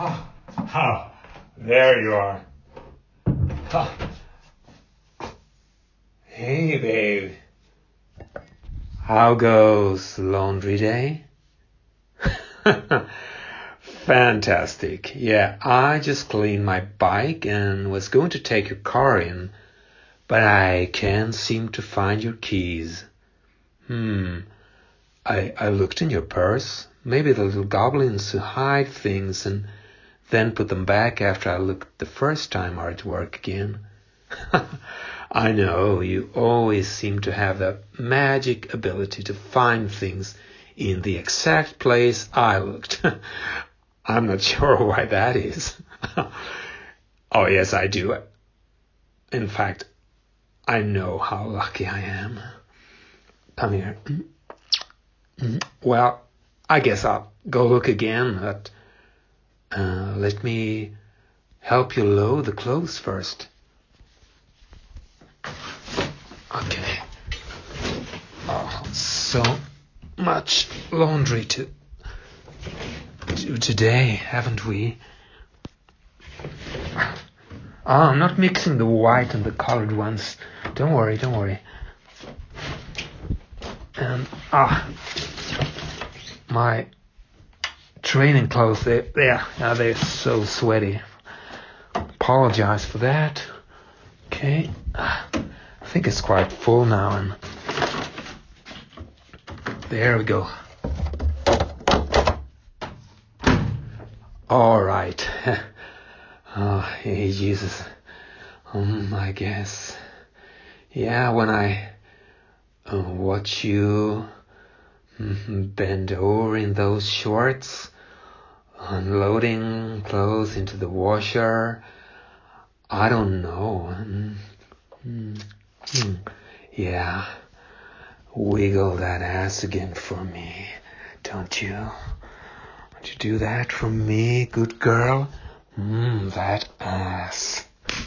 Oh, there you are. Oh. Hey, babe. How goes laundry day? Fantastic. Yeah, I just cleaned my bike and was going to take your car in, but I can't seem to find your keys. I looked in your purse. Maybe the little goblins who hide things and then put them back after I looked the first time are at work again. I know, you always seem to have that magic ability to find things in the exact place I looked. I'm not sure why that is. Oh, yes, I do. In fact, I know how lucky I am. Come here. Well, I guess I'll go look again, but let me help you load the clothes first. Okay. Oh, so much laundry to do today, haven't we? Oh, I'm not mixing the white and the colored ones. Don't worry. And my training clothes, they're so sweaty. Apologize for that. Okay. I think it's quite full now, and there we go. All right. Oh, hey, Jesus. I guess. Yeah, when I watch you bend over in those shorts, unloading clothes into the washer, I don't know. Yeah, wiggle that ass again for me, don't you? Would you do that for me, good girl? That ass.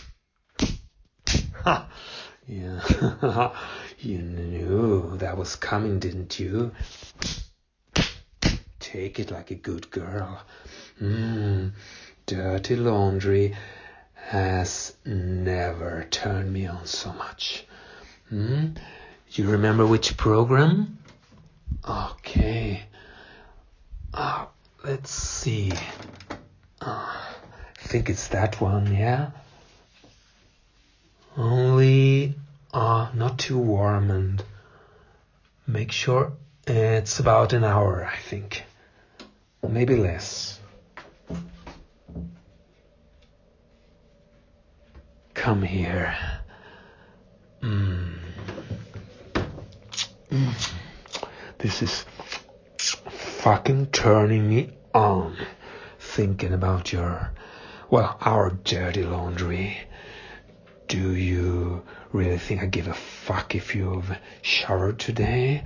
Yeah. You knew that was coming, didn't you? Take it like a good girl. Dirty laundry has never turned me on so much. You remember which program? Okay. Let's see. I think it's that one, yeah? Only not too warm, and make sure it's about an hour, I think. Maybe less. Come here. This is fucking turning me on, thinking about our dirty laundry. Do you really think I give a fuck if you've showered today?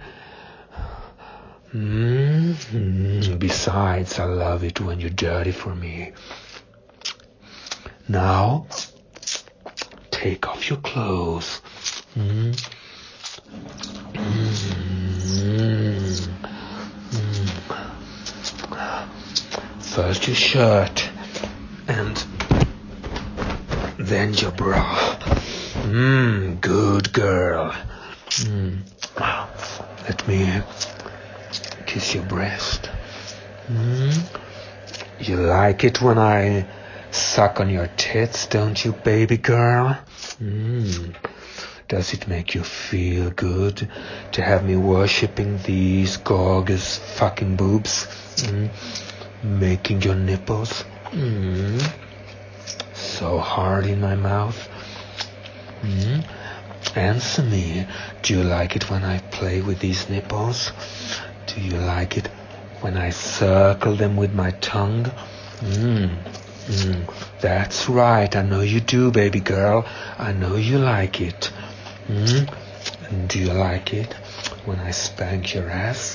Besides, I love it when you're dirty for me. Now, take off your clothes. First your shirt, and then your bra. Good girl. Let me kiss your breast. You like it when I suck on your tits, don't you, baby girl? Does it make you feel good to have me worshipping these gorgeous fucking boobs? Making your nipples so hard in my mouth? Answer me. Do you like it when I play with these nipples? Do you like it when I circle them with my tongue? That's right. I know you do, baby girl. I know you like it. Do you like it when I spank your ass?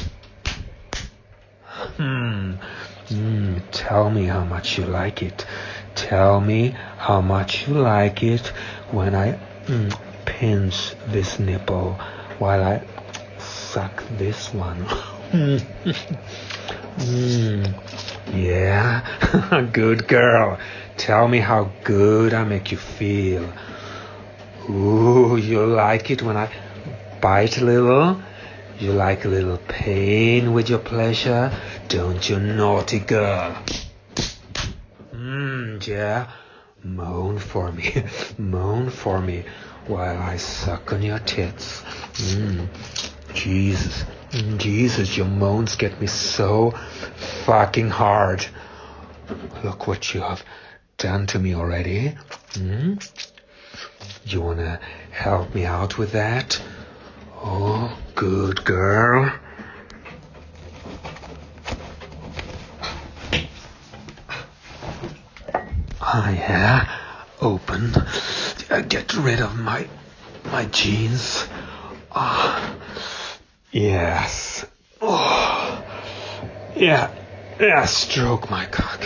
Tell me how much you like it. Tell me how much you like it when I pinch this nipple while I suck this one. Yeah, good girl. Tell me how good I make you feel. Ooh, you like it when I bite a little? You like a little pain with your pleasure, don't you, naughty girl? Yeah. Moan for me, moan for me, while I suck on your tits. Jesus, Jesus, your moans get me so fucking hard. Look what you have done to me already. You wanna help me out with that? Oh, good girl. Yeah. Open. Get rid of my jeans. Yes. Oh. Yeah. Stroke my cock.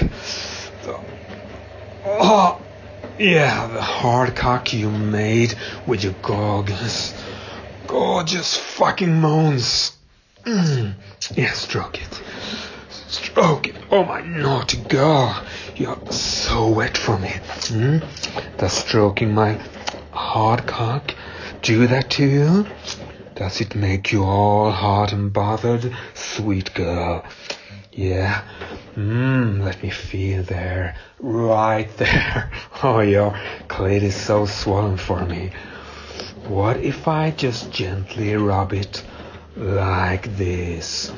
Oh. Yeah, the hard cock you made with your gorgeous fucking moans. Yeah, stroke it. Stroke it. Oh, my naughty girl. You're so wet for me. Does stroking my hard cock do that to you? Does it make you all hot and bothered, sweet girl? Yeah. Let me feel there. Right there. Oh, your clit is so swollen for me. What if I just gently rub it like this?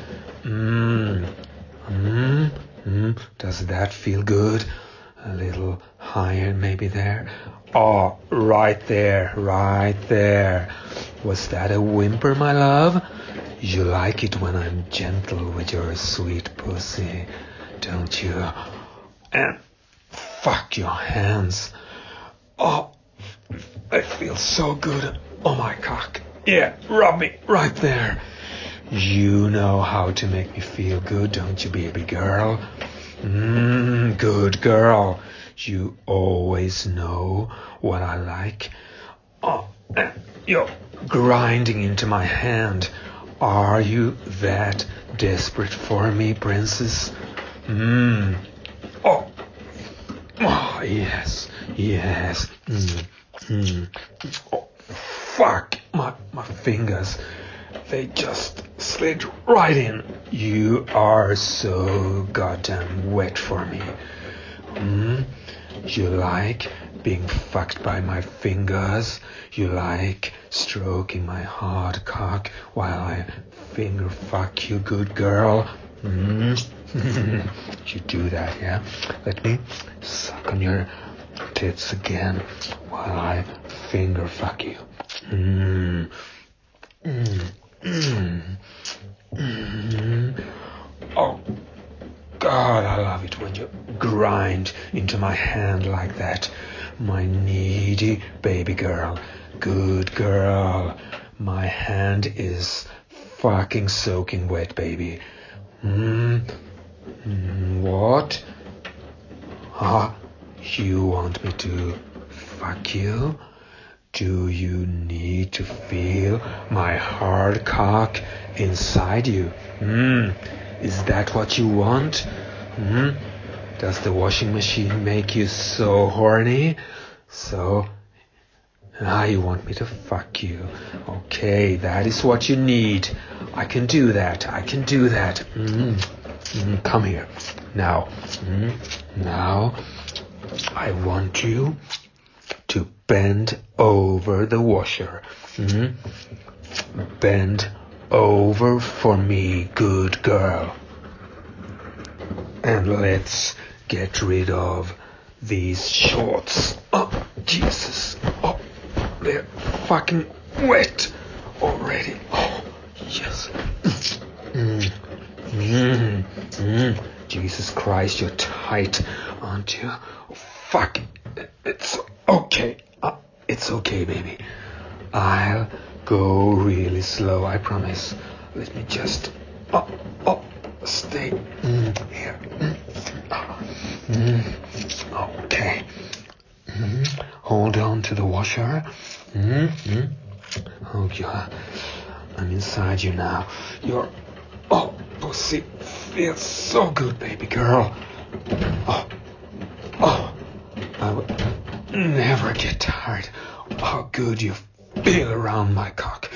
Does that feel good? A little higher maybe there. Oh, right there. Was that a whimper, my love? You like it when I'm gentle with your sweet pussy, don't you? And fuck your hands. Oh, I feel so good. Oh, my cock. Yeah, rub me right there. You know how to make me feel good, don't you, baby girl? Good girl. You always know what I like. Oh, you're grinding into my hand. Are you that desperate for me, princess? Oh, yes. Oh, fuck, my fingers. They just slid right in. You are so goddamn wet for me. You like being fucked by my fingers. You like stroking my hard cock while I finger fuck you, good girl. You do that, yeah? Let me suck on your tits again while I finger fuck you. Oh, God, I love it when you grind into my hand like that. My needy baby girl. Good girl. My hand is fucking soaking wet, baby. What? You want me to fuck you? Do you need to feel my hard cock inside you? Is that what you want? Does the washing machine make you so horny? You want me to fuck you. Okay, that is what you need. I can do that. Come here. Now. Now, I want you to bend over the washer. Bend over for me, good girl. And let's get rid of these shorts. Oh, Jesus. Oh, they're fucking wet already. Oh, yes. Jesus Christ, you're tight, aren't you? Oh, fuck. It's okay. It's okay, baby. I'll go really slow, I promise. Let me just... stay here. Okay. Hold on to the washer. Oh, yeah. I'm inside you now. Your pussy feels so good, baby girl. I would never get tired of how good you feel around my cock.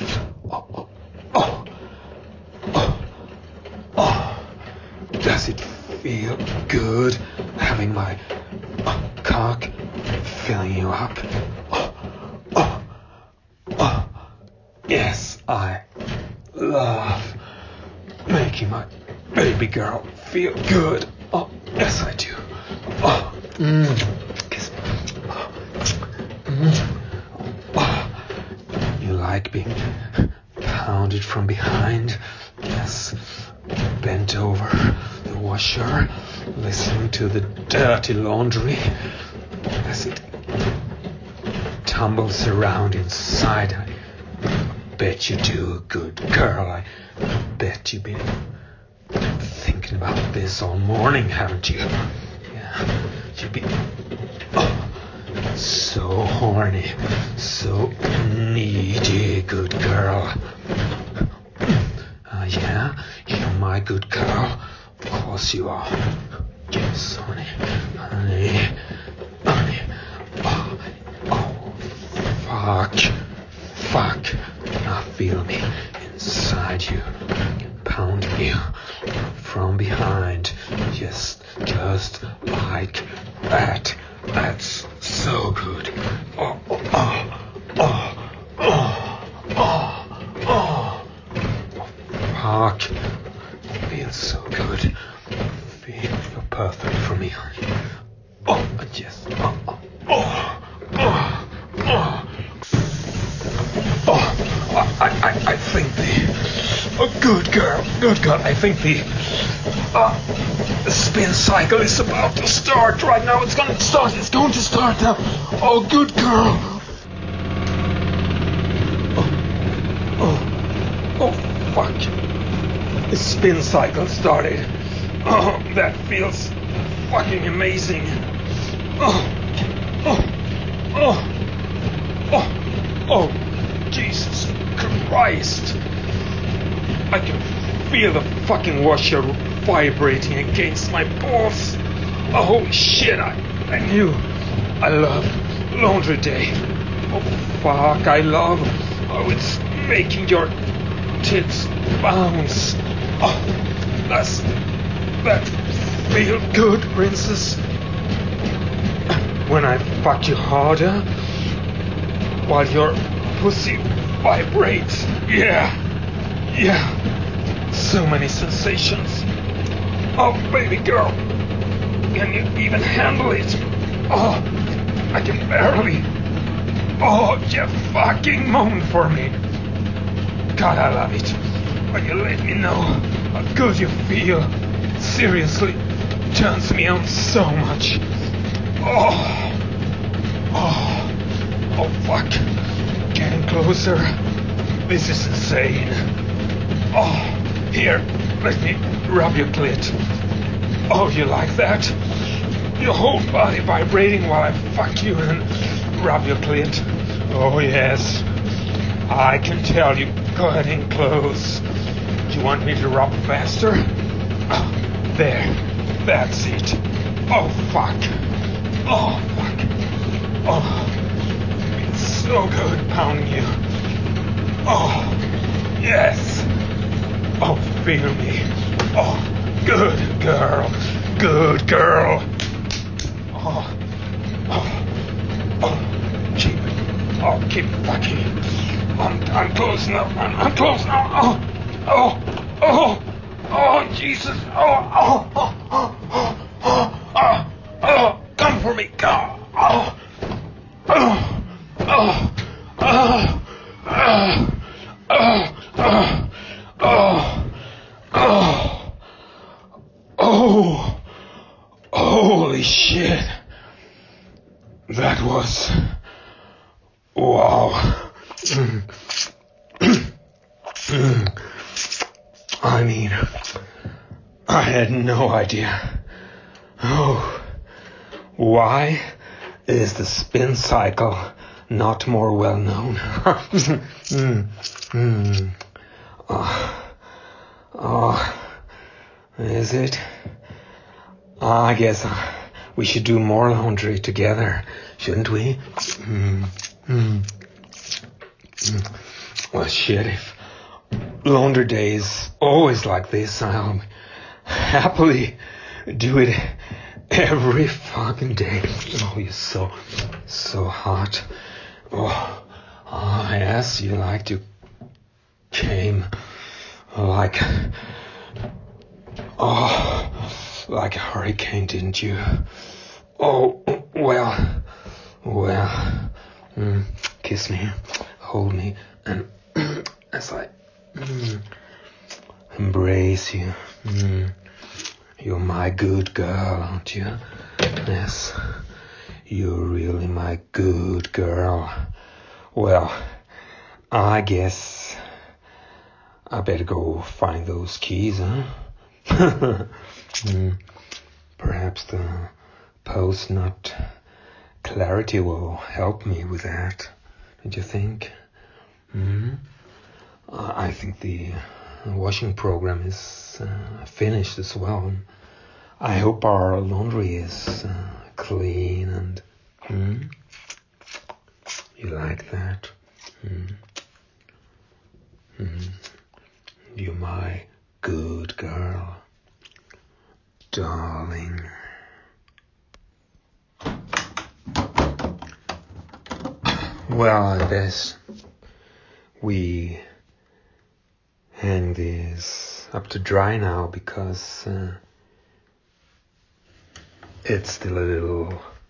Does it feel good having my cock filling you up? Yes, I love making my baby girl feel good. Yes, I do. Kiss me. You like being pounded from behind? Yes. Bent over the washer, listening to the dirty laundry as it tumbles around inside. I bet you do, good girl. I bet you've been thinking about this all morning, haven't you? Yeah, you've been so horny, so needy, good girl. Yeah, you're my good girl. Of course you are. Yes, honey. Fuck. Now feel me inside you, pounding you from behind. Yes, just like that. That's so good. Fuck. Feels so good. You're perfect for me, honey. Yes. I think good girl. I think the spin cycle is about to start right now. It's going to start now. Oh, good girl. Oh, fuck. The spin cycle started. Oh, that feels fucking amazing. Oh, Jesus Christ. I can feel the fucking washer vibrating against my balls. Oh, holy shit, I knew. I love laundry day. Oh, fuck, I love how it's making your tits bounce. Oh, that feel good, princess. When I fuck you harder, while your pussy vibrates. Yeah. So many sensations. Oh, baby girl, can you even handle it? Oh, I can barely. Oh, just fucking moan for me. God, I love it. When you let me know how good you feel. Seriously, turns me on so much. Oh, fuck. Getting closer. This is insane. Oh, here, let me rub your clit. Oh, you like that? Your whole body vibrating while I fuck you and rub your clit. Oh, yes. I can tell you getting close. Do you want me to rub faster? Oh, there. That's it. Oh, fuck. Oh, it's so good pounding you. Oh, yes. Oh, feel me. Oh, good girl. Keep fucking. I'm close now. I'm close now. Oh, Jesus. Come for me. Holy shit. That was... wow. I mean, I had no idea. Oh, why is the spin cycle not more well known? Is it? I guess we should do more laundry together, shouldn't we? Well, shit, if laundry day is always like this, I'll happily do it every fucking day. Oh, you're so hot. Oh, yes, you like to came like a hurricane, didn't you? Oh, well, kiss me, hold me, and as I embrace you. You're my good girl, aren't you? Yes, you're really my good girl. Well, I guess I better go find those keys, huh? Perhaps the post-nut clarity will help me with that. Don't you think? I think the washing program is finished as well. I hope our laundry is clean and... You like that? You're my good girl, darling. Well, I guess we hang this up to dry now because it's still a little